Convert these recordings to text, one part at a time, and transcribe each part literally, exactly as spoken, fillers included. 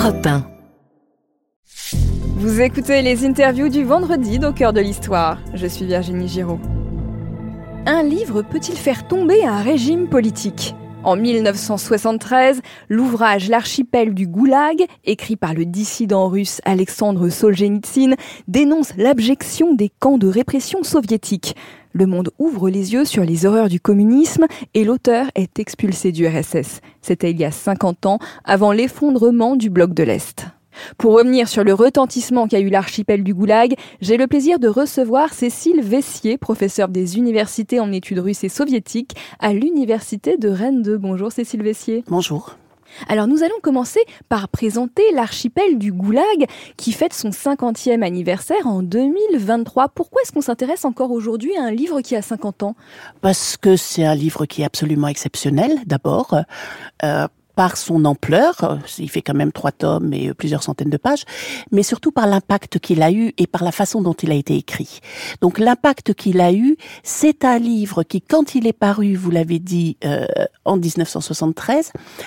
Europe un. Vous écoutez les interviews du vendredi d'Au cœur de l'histoire. Je suis Virginie Giraud. Un livre peut-il faire tomber un régime politique ? En mille neuf cent soixante-treize, l'ouvrage L'archipel du Goulag, écrit par le dissident russe Alexandre Solzhenitsyn, dénonce l'abjection des camps de répression soviétiques. Le monde ouvre les yeux sur les horreurs du communisme et l'auteur est expulsé du R S S. C'était il y a cinquante ans, avant l'effondrement du bloc de l'Est. Pour revenir sur le retentissement qu'a eu l'archipel du Goulag, j'ai le plaisir de recevoir Cécile Vessier, professeure des universités en études russes et soviétiques à l'université de Rennes deux. Bonjour Cécile Vessier. Bonjour. Alors nous allons commencer par présenter l'archipel du Goulag qui fête son cinquantième anniversaire en deux mille vingt-trois. Pourquoi est-ce qu'on s'intéresse encore aujourd'hui à un livre qui a cinquante ans ? Parce que c'est un livre qui est absolument exceptionnel, d'abord. Euh, par son ampleur, il fait quand même trois tomes et plusieurs centaines de pages, mais surtout par l'impact qu'il a eu et par la façon dont il a été écrit. Donc l'impact qu'il a eu, c'est un livre qui, quand il est paru, vous l'avez dit, euh, en dix-neuf cent soixante-treize,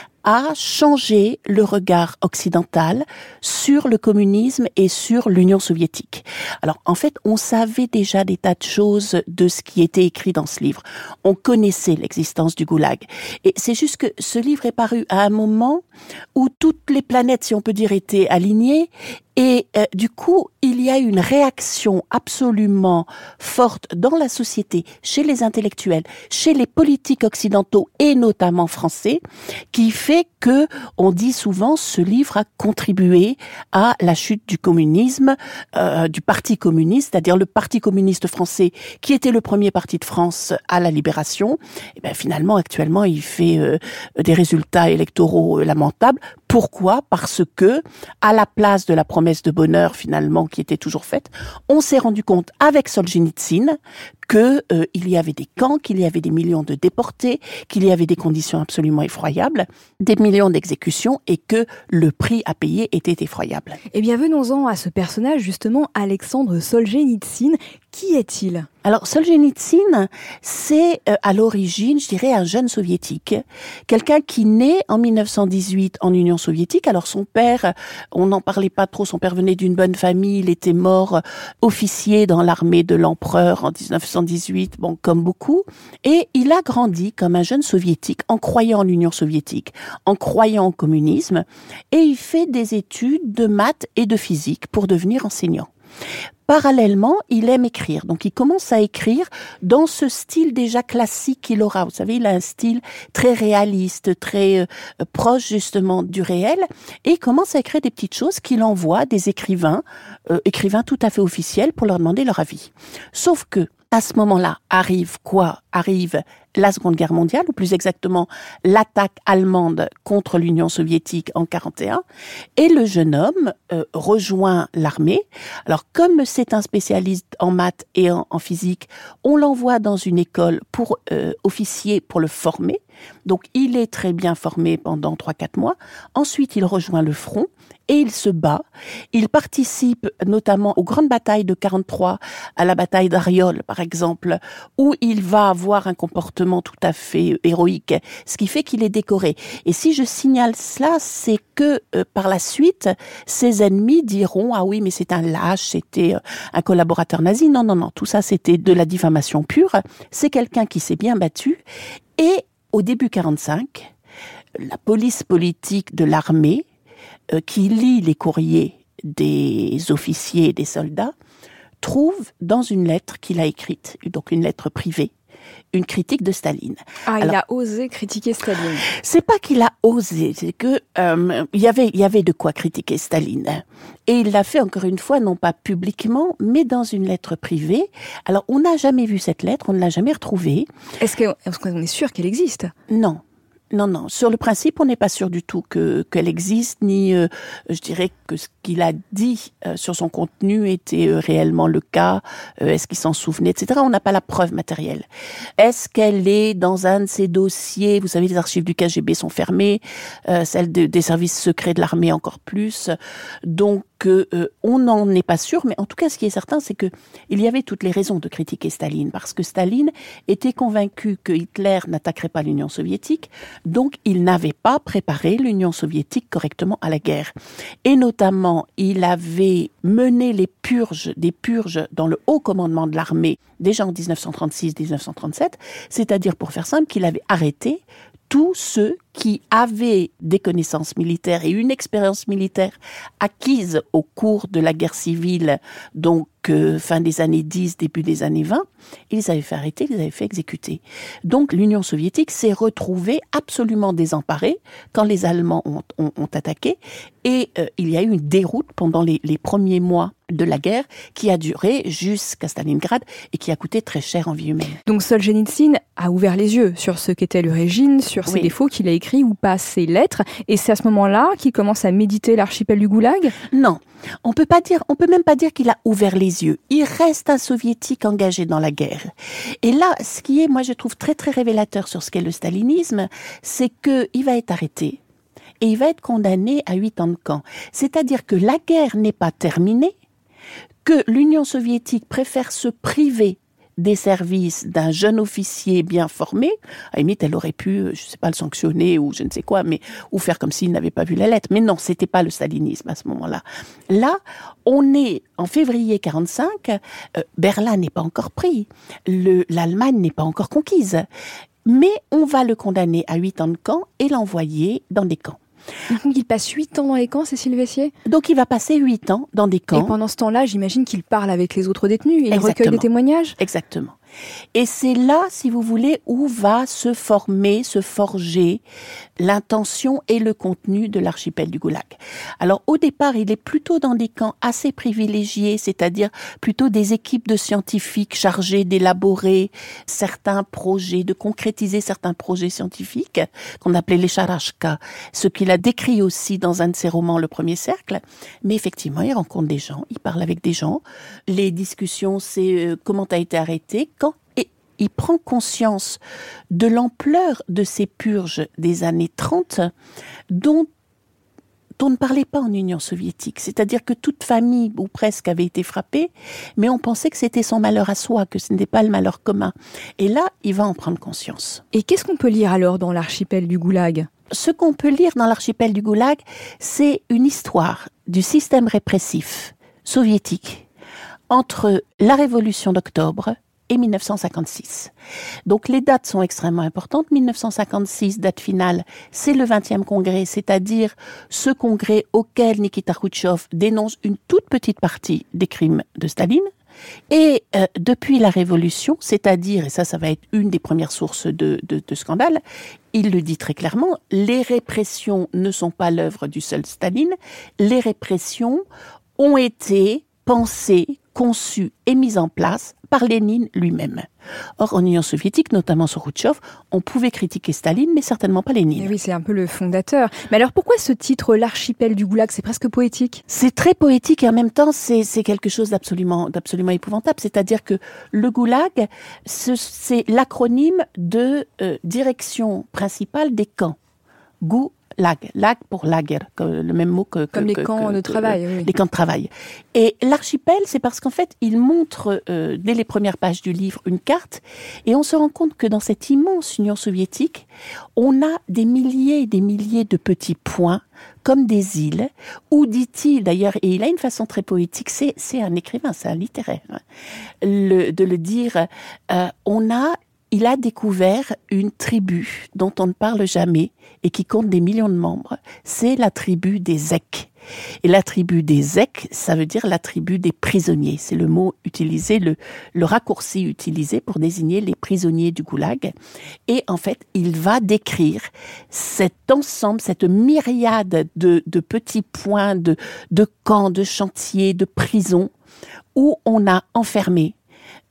a changé le regard occidental sur le communisme et sur l'Union soviétique. Alors, en fait, on savait déjà des tas de choses de ce qui était écrit dans ce livre. On connaissait l'existence du goulag. Et c'est juste que ce livre est paru à un moment où toutes les planètes, si on peut dire, étaient alignées. Et euh, du coup, il y a une réaction absolument forte dans la société, chez les intellectuels, chez les politiques occidentaux et notamment français, qui fait que, on dit souvent, ce livre a contribué à la chute du communisme, euh, du parti communiste, c'est-à-dire le parti communiste français, qui était le premier parti de France à la libération. Et ben finalement, actuellement, il fait euh, des résultats électoraux lamentables. Pourquoi ? Parce que, à la place de la promesse de bonheur finalement qui était toujours faite, on s'est rendu compte avec Solzhenitsyn que euh, il y avait des camps, qu'il y avait des millions de déportés, qu'il y avait des conditions absolument effroyables, des millions d'exécutions et que le prix à payer était effroyable. Eh bien, venons-en à ce personnage justement, Alexandre Solzhenitsyn. Qui est-il ? Alors, Solzhenitsyn, c'est euh, à l'origine, je dirais, un jeune soviétique, quelqu'un qui naît en mille neuf cent dix-huit en Union soviétique. Alors, son père, on n'en parlait pas trop, son père venait d'une bonne famille, il était mort officier dans l'armée de l'empereur en dix-neuf cent dix-huit, bon, comme beaucoup. Et il a grandi comme un jeune soviétique en croyant en l'Union soviétique, en croyant au communisme, et il fait des études de maths et de physique pour devenir enseignant. Parallèlement, il aime écrire. Donc, il commence à écrire dans ce style déjà classique qu'il aura. Vous savez, il a un style très réaliste, très euh, proche justement du réel. Et il commence à écrire des petites choses qu'il envoie à des écrivains, euh, écrivains tout à fait officiels, pour leur demander leur avis. Sauf que, à ce moment-là, arrive quoi ? Arrive la Seconde Guerre mondiale, ou plus exactement l'attaque allemande contre l'Union soviétique en quarante et un, et le jeune homme euh, rejoint l'armée. Alors, comme c'est un spécialiste en maths et en, en physique, on l'envoie dans une école pour euh, officier, pour le former. Donc, il est très bien formé pendant trois à quatre mois. Ensuite, il rejoint le front et il se bat. Il participe notamment aux grandes batailles de quarante-trois, à la bataille d'Ariol, par exemple, où il va avoir un comportement tout à fait héroïque, ce qui fait qu'il est décoré. Et si je signale cela, c'est que euh, par la suite, ses ennemis diront « Ah oui, mais c'est un lâche, c'était euh, un collaborateur nazi ». Non, non, non, tout ça, c'était de la diffamation pure. C'est quelqu'un qui s'est bien battu. Et au début quarante-cinq, la police politique de l'armée, euh, qui lit les courriers des officiers et des soldats, trouve dans une lettre qu'il a écrite, donc une lettre privée, une critique de Staline. Ah, Alors, il a osé critiquer Staline. C'est pas qu'il a osé, c'est que euh, il y avait il y avait de quoi critiquer Staline. Et il l'a fait encore une fois, non pas publiquement, mais dans une lettre privée. Alors, on n'a jamais vu cette lettre, on ne l'a jamais retrouvée. Est-ce que, est-ce qu'on est sûr qu'elle existe ? Non. Non, non. Sur le principe, on n'est pas sûr du tout que qu'elle existe, ni, euh, je dirais, que ce qu'il a dit euh, sur son contenu était euh, réellement le cas, euh, est-ce qu'il s'en souvenait, et cetera. On n'a pas la preuve matérielle. Est-ce qu'elle est dans un de ces dossiers, vous savez, les archives du K G B sont fermées, euh, celles de, des services secrets de l'armée encore plus, donc euh, on n'en est pas sûr, mais en tout cas, ce qui est certain, c'est que il y avait toutes les raisons de critiquer Staline, parce que Staline était convaincu que Hitler n'attaquerait pas l'Union soviétique, donc il n'avait pas préparé l'Union soviétique correctement à la guerre. Et notamment, il avait mené les purges, des purges dans le haut commandement de l'armée, déjà en dix-neuf cent trente-six dix-neuf cent trente-sept, c'est-à-dire, pour faire simple, qu'il avait arrêté tous ceux qui avaient des connaissances militaires et une expérience militaire acquise au cours de la guerre civile, donc euh, fin des années dix, début des années vingt, ils les avaient fait arrêter, ils les avaient fait exécuter. Donc l'Union soviétique s'est retrouvée absolument désemparée quand les Allemands ont, ont, ont attaqué, et euh, il y a eu une déroute pendant les, les premiers mois de la guerre qui a duré jusqu'à Stalingrad et qui a coûté très cher en vie humaine. Donc Solzhenitsyn a ouvert les yeux sur ce qu'était le régime, sur ses Oui. défauts qu'il a écrits ou pas ses lettres, et c'est à ce moment-là qu'il commence à méditer l'archipel du Goulag. Non, on peut pas dire, on peut même pas dire qu'il a ouvert les yeux. Il reste un soviétique engagé dans la guerre. Et là, ce qui est, moi, je trouve très très révélateur sur ce qu'est le stalinisme, c'est que il va être arrêté et il va être condamné à huit ans de camp. C'est-à-dire que la guerre n'est pas terminée, que l'Union soviétique préfère se priver des services d'un jeune officier bien formé. À la limite, elle aurait pu, je sais pas, le sanctionner ou je ne sais quoi, mais ou faire comme s'il n'avait pas vu la lettre. Mais non, c'était pas le stalinisme à ce moment-là. Là, on est en février quarante-cinq, euh, Berlin n'est pas encore pris, le, l'Allemagne n'est pas encore conquise, mais on va le condamner à huit ans de camp et l'envoyer dans des camps. Il passe huit ans dans les camps, Cécile Vessier. Donc il va passer huit ans dans des camps. Et pendant ce temps-là, j'imagine qu'il parle avec les autres détenus, il Exactement. recueille des témoignages. Exactement. Et c'est là, si vous voulez, où va se former, se forger l'intention et le contenu de l'archipel du Goulag. Alors au départ, il est plutôt dans des camps assez privilégiés, c'est-à-dire plutôt des équipes de scientifiques chargées d'élaborer certains projets, de concrétiser certains projets scientifiques, qu'on appelait les charashka, ce qu'il a décrit aussi dans un de ses romans, Le Premier Cercle. Mais effectivement, il rencontre des gens, il parle avec des gens. Les discussions, c'est euh, comment t'as été arrêté, quand et il prend conscience de l'ampleur de ces purges des années trente dont on ne parlait pas en Union soviétique. C'est-à-dire que toute famille, ou presque, avait été frappée, mais on pensait que c'était son malheur à soi, que ce n'était pas le malheur commun. Et là, il va en prendre conscience. Et qu'est-ce qu'on peut lire alors dans l'archipel du Goulag ? Ce qu'on peut lire dans l'archipel du Goulag, c'est une histoire du système répressif soviétique entre la Révolution d'octobre et dix-neuf cent cinquante-six. Donc les dates sont extrêmement importantes. dix-neuf cent cinquante-six, date finale, c'est le vingtième congrès, c'est-à-dire ce congrès auquel Nikita Khrouchtchev dénonce une toute petite partie des crimes de Staline. Et euh, depuis la Révolution, c'est-à-dire, et ça, ça va être une des premières sources de, de, de scandale, il le dit très clairement, les répressions ne sont pas l'œuvre du seul Staline, les répressions ont été pensées, conçues et mises en place par Lénine lui-même. Or, en Union soviétique, notamment sur Khrouchtchev, on pouvait critiquer Staline, mais certainement pas Lénine. Et oui, c'est un peu le fondateur. Mais alors pourquoi ce titre, l'archipel du Goulag, c'est presque poétique ? C'est très poétique et en même temps, c'est, c'est quelque chose d'absolument, d'absolument épouvantable. C'est-à-dire que le Goulag, ce, c'est l'acronyme de euh, direction principale des camps. Gou Lag, lag pour lager, le même mot que... Comme que, les que, camps que, de que, travail, oui. Les camps de travail. Et l'archipel, c'est parce qu'en fait, il montre, euh, dès les premières pages du livre, une carte, et on se rend compte que dans cette immense Union soviétique, on a des milliers et des milliers de petits points, comme des îles, où, dit-il d'ailleurs, et il a une façon très poétique, c'est, c'est un écrivain, c'est un littéraire, hein, le, de le dire, euh, on a... Il a découvert une tribu dont on ne parle jamais et qui compte des millions de membres. C'est la tribu des Zèques. Et la tribu des Zèques, ça veut dire la tribu des prisonniers. C'est le mot utilisé, le, le raccourci utilisé pour désigner les prisonniers du Goulag. Et en fait, il va décrire cet ensemble, cette myriade de, de petits points, de, de camps, de chantiers, de prisons, où on a enfermé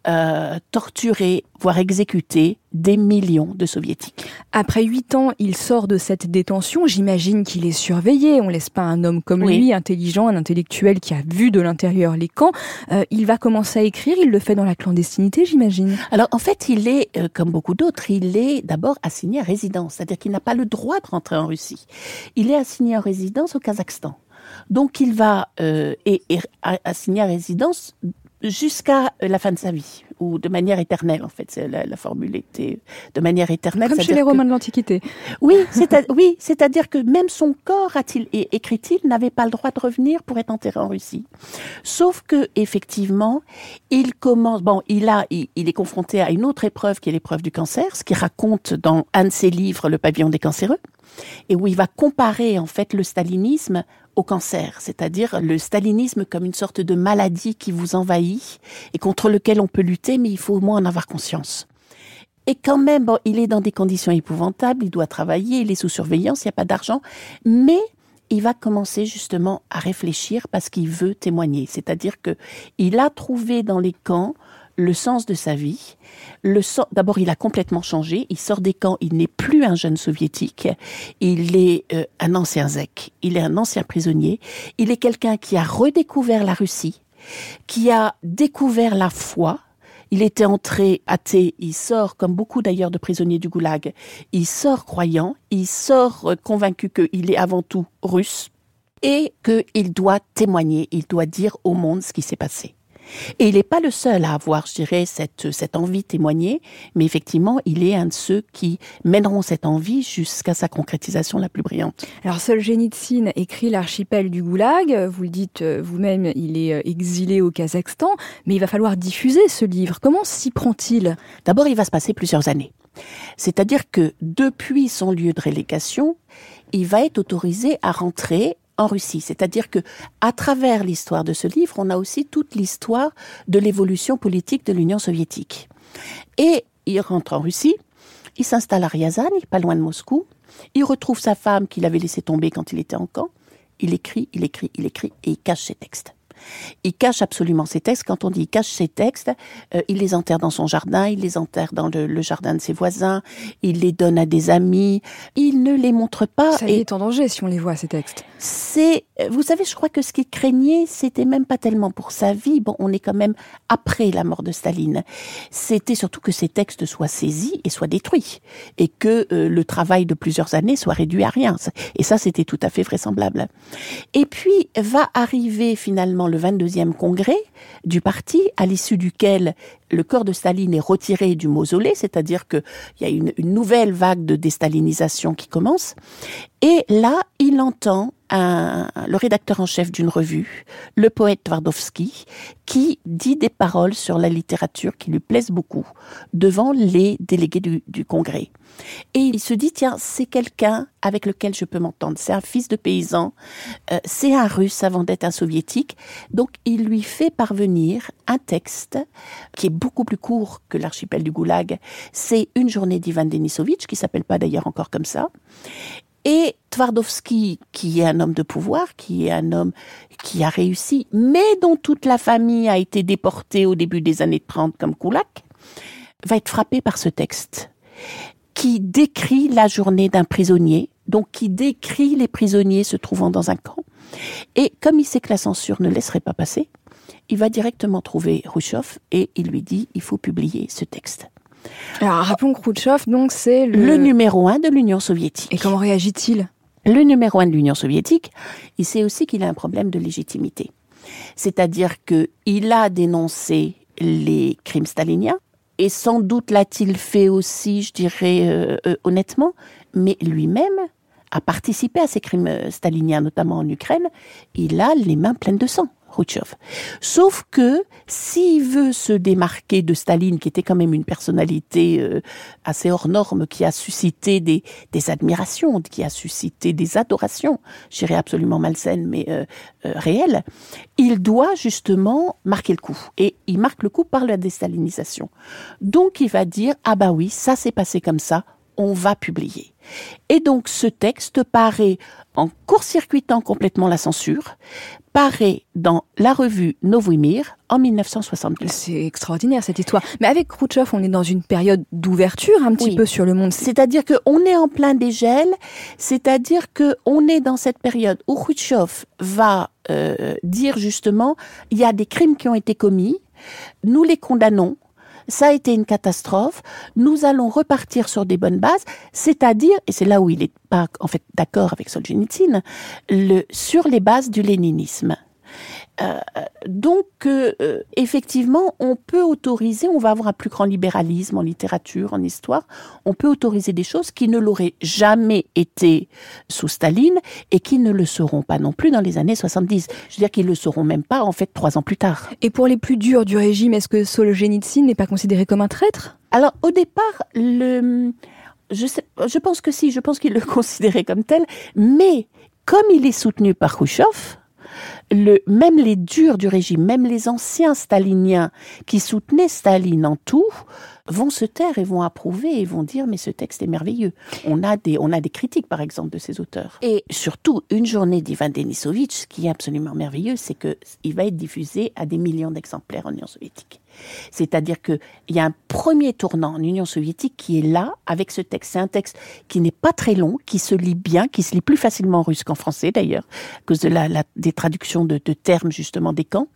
euh, torturer, voire exécuter des millions de soviétiques. Après huit ans, il sort de cette détention. J'imagine qu'il est surveillé. On ne laisse pas un homme comme oui. lui, intelligent, un intellectuel qui a vu de l'intérieur les camps. Euh, il va commencer à écrire. Il le fait dans la clandestinité, j'imagine. Alors, en fait, il est, euh, comme beaucoup d'autres, il est d'abord assigné à résidence. C'est-à-dire qu'il n'a pas le droit de rentrer en Russie. Il est assigné en résidence au Kazakhstan. Donc, il va euh, et, et assigné à résidence jusqu'à la fin de sa vie, ou de manière éternelle, en fait. C'est la, la formule était de manière éternelle. Comme chez les Romains que... de l'Antiquité. Oui, c'est à, oui, c'est-à-dire que même son corps, a-t-il, écrit-il, n'avait pas le droit de revenir pour être enterré en Russie. Sauf que, effectivement, il commence, bon, il a, il, il est confronté à une autre épreuve qui est l'épreuve du cancer, ce qu'il raconte dans un de ses livres, Le pavillon des cancéreux, et où il va comparer, en fait, le stalinisme au cancer, c'est-à-dire le stalinisme comme une sorte de maladie qui vous envahit et contre lequel on peut lutter, mais il faut au moins en avoir conscience. Et quand même, bon, il est dans des conditions épouvantables, il doit travailler, il est sous surveillance, il n'y a pas d'argent, mais il va commencer justement à réfléchir parce qu'il veut témoigner. C'est-à-dire que il a trouvé dans les camps le sens de sa vie. Le sens, d'abord, il a complètement changé. Il sort des camps, il n'est plus un jeune soviétique. Il est euh, un ancien zèque. Il est un ancien prisonnier. Il est quelqu'un qui a redécouvert la Russie, qui a découvert la foi. Il était entré athée, il sort, comme beaucoup d'ailleurs de prisonniers du goulag, il sort croyant, il sort euh, convaincu qu'il est avant tout russe et qu'il doit témoigner, il doit dire au monde ce qui s'est passé. Et il n'est pas le seul à avoir, je dirais, cette, cette envie de témoigner, mais effectivement, il est un de ceux qui mèneront cette envie jusqu'à sa concrétisation la plus brillante. Alors, Solzhenitsyn écrit L'archipel du Goulag. Vous le dites vous-même, il est exilé au Kazakhstan, mais il va falloir diffuser ce livre. Comment s'y prend-il ? D'abord, il va se passer plusieurs années. C'est-à-dire que depuis son lieu de relégation, il va être autorisé à rentrer en Russie. C'est-à-dire que, à travers l'histoire de ce livre, on a aussi toute l'histoire de l'évolution politique de l'Union soviétique. Et il rentre en Russie, il s'installe à Ryazan, pas loin de Moscou, il retrouve sa femme qu'il avait laissée tomber quand il était en camp, il écrit, il écrit, il écrit, et il cache ses textes. Il cache absolument ses textes. Quand on dit il cache ses textes, euh, il les enterre dans son jardin, il les enterre dans le, le jardin de ses voisins, il les donne à des amis, il ne les montre pas. Ça y est en danger si on les voit, ces textes. C'est, vous savez, je crois que ce qu'il craignait, c'était même pas tellement pour sa vie. Bon, on est quand même après la mort de Staline. C'était surtout que ces textes soient saisis et soient détruits, et que euh, le travail de plusieurs années soit réduit à rien. Et ça, c'était tout à fait vraisemblable. Et puis va arriver finalement le vingt-deuxième congrès du parti, à l'issue duquel le corps de Staline est retiré du mausolée, c'est-à-dire qu'il y a une, une nouvelle vague de déstalinisation qui commence. Et là, il entend un, le rédacteur en chef d'une revue, le poète Twardowski, qui dit des paroles sur la littérature qui lui plaisent beaucoup devant les délégués du, du congrès. Et il se dit, tiens, c'est quelqu'un avec lequel je peux m'entendre. C'est un fils de paysan, euh, c'est un russe avant d'être un soviétique. Donc, il lui fait parvenir un texte qui est beaucoup plus court que l'archipel du Goulag. C'est Une journée d'Ivan Denisovitch, qui s'appelle pas d'ailleurs encore comme ça. Et Twardowski, qui est un homme de pouvoir, qui est un homme qui a réussi, mais dont toute la famille a été déportée au début des années trente comme Kulak, va être frappé par ce texte qui décrit la journée d'un prisonnier, donc qui décrit les prisonniers se trouvant dans un camp. Et comme il sait que la censure ne laisserait pas passer, il va directement trouver Khrouchtchev et il lui dit « il faut publier ce texte ». Alors, rappelons que Khrouchtchev, donc, c'est le... le numéro un de l'Union soviétique. Et comment réagit-il ? Le numéro un de l'Union soviétique, il sait aussi qu'il a un problème de légitimité. C'est-à-dire qu'il a dénoncé les crimes staliniens, et sans doute l'a-t-il fait aussi, je dirais euh, euh, honnêtement, mais lui-même a participé à ces crimes staliniens, notamment en Ukraine. Il a les mains pleines de sang, Khrouchtchev. Sauf que s'il veut se démarquer de Staline, qui était quand même une personnalité euh, assez hors norme, qui a suscité des, des admirations, qui a suscité des adorations, je dirais absolument malsaines, mais euh, euh, réelles, il doit justement marquer le coup. Et il marque le coup par la déstalinisation. Donc il va dire, ah bah oui, ça s'est passé comme ça, on va publier. Et donc ce texte paraît en court-circuitant complètement la censure, paraît dans la revue Novoï Mir en dix-neuf cent soixante-deux. C'est extraordinaire cette histoire. Mais avec Khrouchtchev, on est dans une période d'ouverture un petit oui. peu sur le monde. C'est-à-dire qu'on est en plein dégel, c'est-à-dire qu'on est dans cette période où Khrouchtchev va euh, dire justement, il y a des crimes qui ont été commis, nous les condamnons, ça a été une catastrophe, nous allons repartir sur des bonnes bases, c'est-à-dire, et c'est là où il n'est pas en fait d'accord avec Solzhenitsyn, le, sur les bases du léninisme. Euh, donc, euh, effectivement, on peut autoriser, on va avoir un plus grand libéralisme en littérature, en histoire, on peut autoriser des choses qui ne l'auraient jamais été sous Staline et qui ne le seront pas non plus dans les années soixante-dix. Je veux dire qu'ils ne le seront même pas, en fait, trois ans plus tard. Et pour les plus durs du régime, est-ce que Solzhenitsyn n'est pas considéré comme un traître ? Alors, au départ, le... je, sais... je pense que si, je pense qu'il le considérait comme tel, mais comme il est soutenu par Khrouchtchev, Le, même les durs du régime, même les anciens staliniens qui soutenaient Staline en tout, vont se taire et vont approuver et vont dire mais ce texte est merveilleux. On a des, on a des critiques par exemple de ces auteurs. Et surtout, Une journée d'Ivan Denisovitch, ce qui est absolument merveilleux, c'est qu'il va être diffusé à des millions d'exemplaires en Union soviétique. C'est-à-dire qu'il y a un premier tournant en Union soviétique qui est là, avec ce texte. C'est un texte qui n'est pas très long, qui se lit bien, qui se lit plus facilement en russe qu'en français d'ailleurs, à cause de la, la, des traductions de, de termes justement des camps.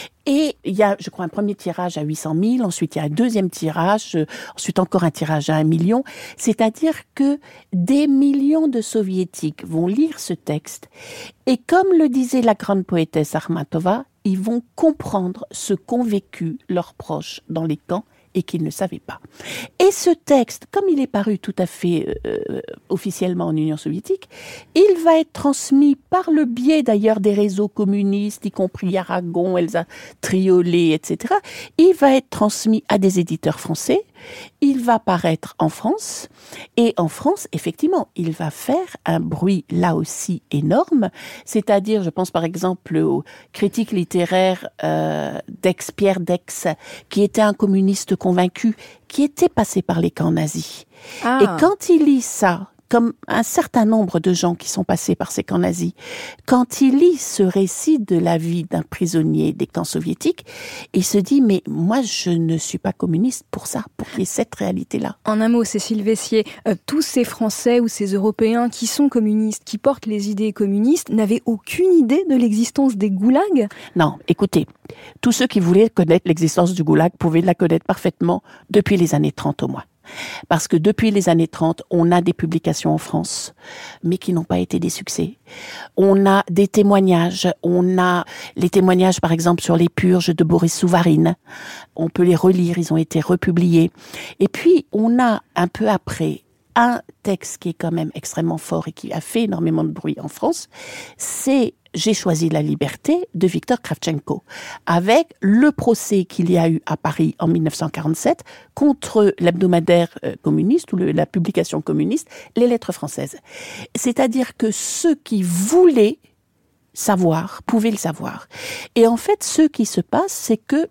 Et il y a, je crois, un premier tirage à huit cent mille, ensuite il y a un deuxième tirage, euh, ensuite encore un tirage à un million. C'est-à-dire que des millions de soviétiques vont lire ce texte et comme le disait la grande poétesse Akhmatova, ils vont comprendre ce qu'ont vécu leurs proches dans les camps et qu'ils ne savaient pas. Et ce texte, comme il est paru tout à fait euh, officiellement en Union soviétique, il va être transmis par le biais d'ailleurs des réseaux communistes, y compris Aragon, Elsa Triolet, et cetera. Il va être transmis à des éditeurs français, il va paraître en France, et en France, effectivement, il va faire un bruit là aussi énorme, c'est-à-dire, je pense par exemple au critique littéraire euh, Dex, Pierre Dex, qui était un communiste convaincu, qui était passé par les camps nazis. Ah. Et quand il lit ça, comme un certain nombre de gens qui sont passés par ces camps nazis, quand il lit ce récit de la vie d'un prisonnier des camps soviétiques, il se dit, mais moi, je ne suis pas communiste pour ça, pour qu'il y ait cette réalité-là. En un mot, Cécile Vessier, euh, tous ces Français ou ces Européens qui sont communistes, qui portent les idées communistes, n'avaient aucune idée de l'existence des goulags ? Non, écoutez, tous ceux qui voulaient connaître l'existence du goulag pouvaient la connaître parfaitement depuis les années trente au moins. Parce que depuis les années trente, on a des publications en France, mais qui n'ont pas été des succès. On a des témoignages, on a les témoignages par exemple sur les purges de Boris Souvarine. On peut les relire, ils ont été republiés. Et puis, on a un peu après un texte qui est quand même extrêmement fort et qui a fait énormément de bruit en France, c'est J'ai choisi la liberté de Victor Kravchenko, avec le procès qu'il y a eu à Paris en dix-neuf cent quarante-sept contre l'hebdomadaire communiste ou le, la publication communiste, Les Lettres françaises. C'est-à-dire que ceux qui voulaient savoir, pouvaient le savoir. Et en fait, ce qui se passe, c'est que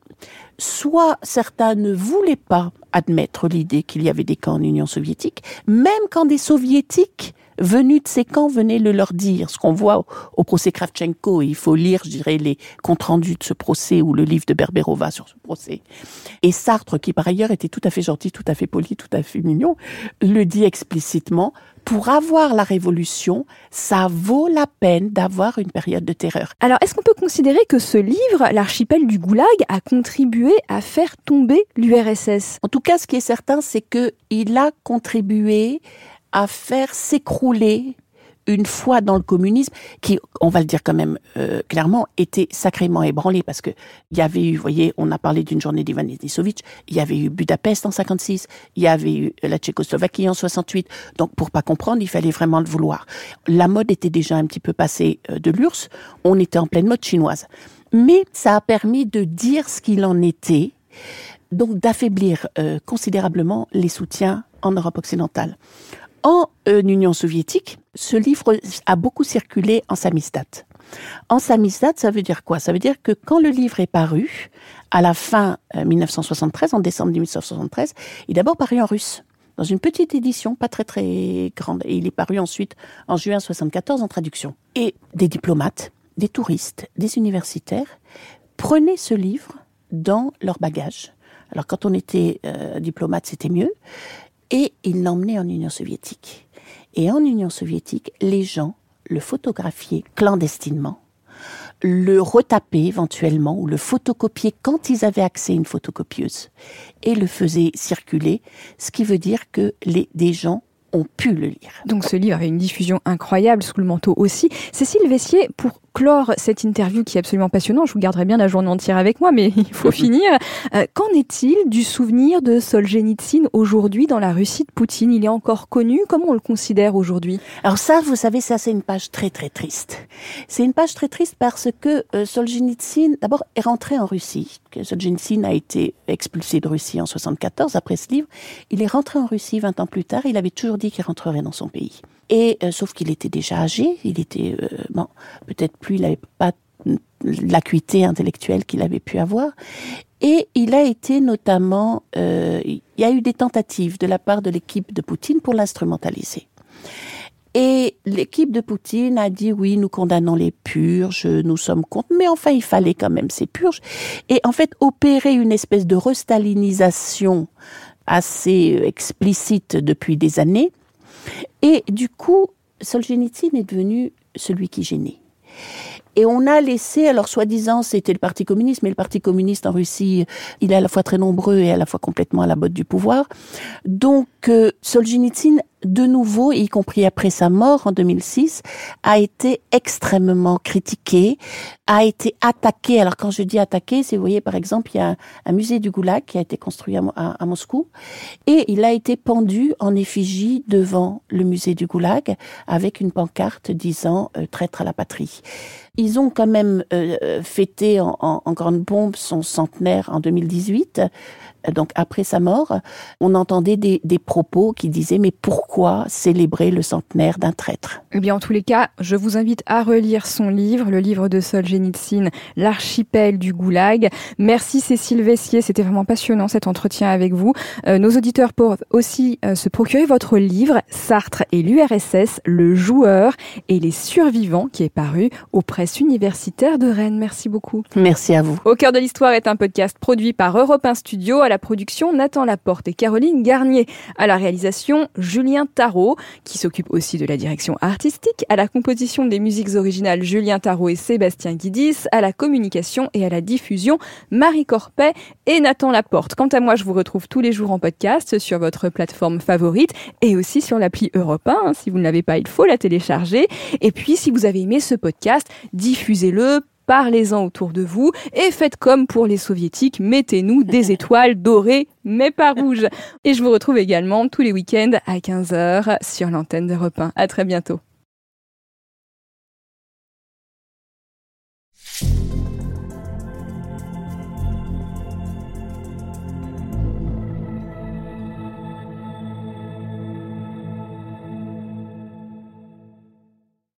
soit certains ne voulaient pas admettre l'idée qu'il y avait des camps en Union soviétique, même quand des soviétiques venus de ces camps venaient le leur dire. Ce qu'on voit au, au procès Kravchenko, il faut lire, je dirais, les comptes rendus de ce procès ou le livre de Berberova sur ce procès. Et Sartre, qui par ailleurs était tout à fait gentil, tout à fait poli, tout à fait mignon, le dit explicitement, pour avoir la révolution, ça vaut la peine d'avoir une période de terreur. Alors, est-ce qu'on peut considérer que ce livre, L'archipel du Goulag, a contribué à faire tomber l'U R S S ? En tout cas, ce qui est certain, c'est qu'il a contribué à faire s'écrouler une foi dans le communisme qui, on va le dire quand même euh, clairement, était sacrément ébranlée parce que il y avait eu, vous voyez, on a parlé d'une journée d'Ivan Denisovitch, il y avait eu Budapest en cinquante-six, il y avait eu la Tchécoslovaquie en soixante-huit, donc pour pas comprendre, il fallait vraiment le vouloir. La mode était déjà un petit peu passée euh, de l'U R S S, on était en pleine mode chinoise. Mais ça a permis de dire ce qu'il en était, donc d'affaiblir euh, considérablement les soutiens en Europe occidentale. En euh, Union soviétique, ce livre a beaucoup circulé en samizdat. En samizdat, ça veut dire quoi ? Ça veut dire que quand le livre est paru, à la fin euh, dix-neuf cent soixante-treize, en décembre dix-neuf cent soixante-treize, il est d'abord paru en russe. dans une petite édition, pas très très grande. Et il est paru ensuite en juin soixante-quatorze en traduction. Et des diplomates, des touristes, des universitaires prenaient ce livre dans leur bagage. Alors quand on était euh, diplomate, c'était mieux. Et ils l'emmenaient en Union soviétique. Et en Union soviétique, les gens le photographiaient clandestinement, le retapaient éventuellement ou le photocopiaient quand ils avaient accès à une photocopieuse et le faisaient circuler, ce qui veut dire que les, des gens ont pu le lire. Donc ce livre avait une diffusion incroyable, sous le manteau aussi. Cécile Vessier, pour clore cette interview qui est absolument passionnante, je vous garderai bien la journée entière avec moi, mais il faut finir. Euh, qu'en est-il du souvenir de Solzhenitsyn aujourd'hui dans la Russie de Poutine ? Il est encore connu ? Comment on le considère aujourd'hui ? Alors ça, vous savez, ça c'est une page très très triste. C'est une page très triste parce que euh, Solzhenitsyn, d'abord, est rentré en Russie. Solzhenitsyn a été expulsé de Russie en soixante-quatorze après ce livre. Il est rentré en Russie vingt ans plus tard. Il avait toujours dit qu'il rentrerait dans son pays. Et euh, sauf qu'il était déjà âgé, il était euh, bon, peut-être plus, il n'avait pas l'acuité intellectuelle qu'il avait pu avoir. Et il a été notamment, euh, il y a eu des tentatives de la part de l'équipe de Poutine pour l'instrumentaliser. Et l'équipe de Poutine a dit oui, nous condamnons les purges, nous sommes contre, mais enfin il fallait quand même ces purges. Et en fait opérer une espèce de restalinisation assez explicite depuis des années. Et du coup, Solzhenitsyn est devenu celui qui gênait. Et on a laissé, alors soi-disant c'était le Parti communiste, mais le Parti communiste en Russie, il est à la fois très nombreux et à la fois complètement à la botte du pouvoir. Donc euh, Solzhenitsyn, de nouveau, y compris après sa mort en deux mille six, a été extrêmement critiqué, a été attaqué. Alors quand je dis attaqué, c'est, vous voyez, par exemple, il y a un, un musée du Goulag qui a été construit à, à, à Moscou, et il a été pendu en effigie devant le musée du Goulag avec une pancarte disant euh, « traître à la patrie ». Ils ont quand même euh, fêté en, en, en grande pompe son centenaire en deux mille dix-huit. Donc après sa mort, on entendait des, des propos qui disaient « mais pourquoi célébrer le centenaire d'un traître ?» Eh bien, en tous les cas, je vous invite à relire son livre, le livre de Solzhenitsyn, L'archipel du Goulag. Merci Cécile Vessier, c'était vraiment passionnant cet entretien avec vous. Euh, nos auditeurs peuvent aussi euh, se procurer votre livre, Sartre et l'U R S S, le joueur et les survivants, qui est paru aux presses universitaires de Rennes. Merci beaucoup. Merci à vous. Au cœur de l'histoire est un podcast produit par Europe un Studio, à la production Nathan Laporte et Caroline Garnier, à la réalisation Julien Tarot, qui s'occupe aussi de la direction artistique, à la composition des musiques originales Julien Tarot et Sébastien Guidis, à la communication et à la diffusion Marie Corpet et Nathan Laporte. Quant à moi, je vous retrouve tous les jours en podcast sur votre plateforme favorite et aussi sur l'appli Europe un. Si vous ne l'avez pas, il faut la télécharger. Et puis, si vous avez aimé ce podcast, diffusez-le, parlez-en autour de vous et faites comme pour les soviétiques, mettez-nous des étoiles dorées mais pas rouges. Et je vous retrouve également tous les week-ends à quinze heures sur l'antenne d'Europe un. À très bientôt.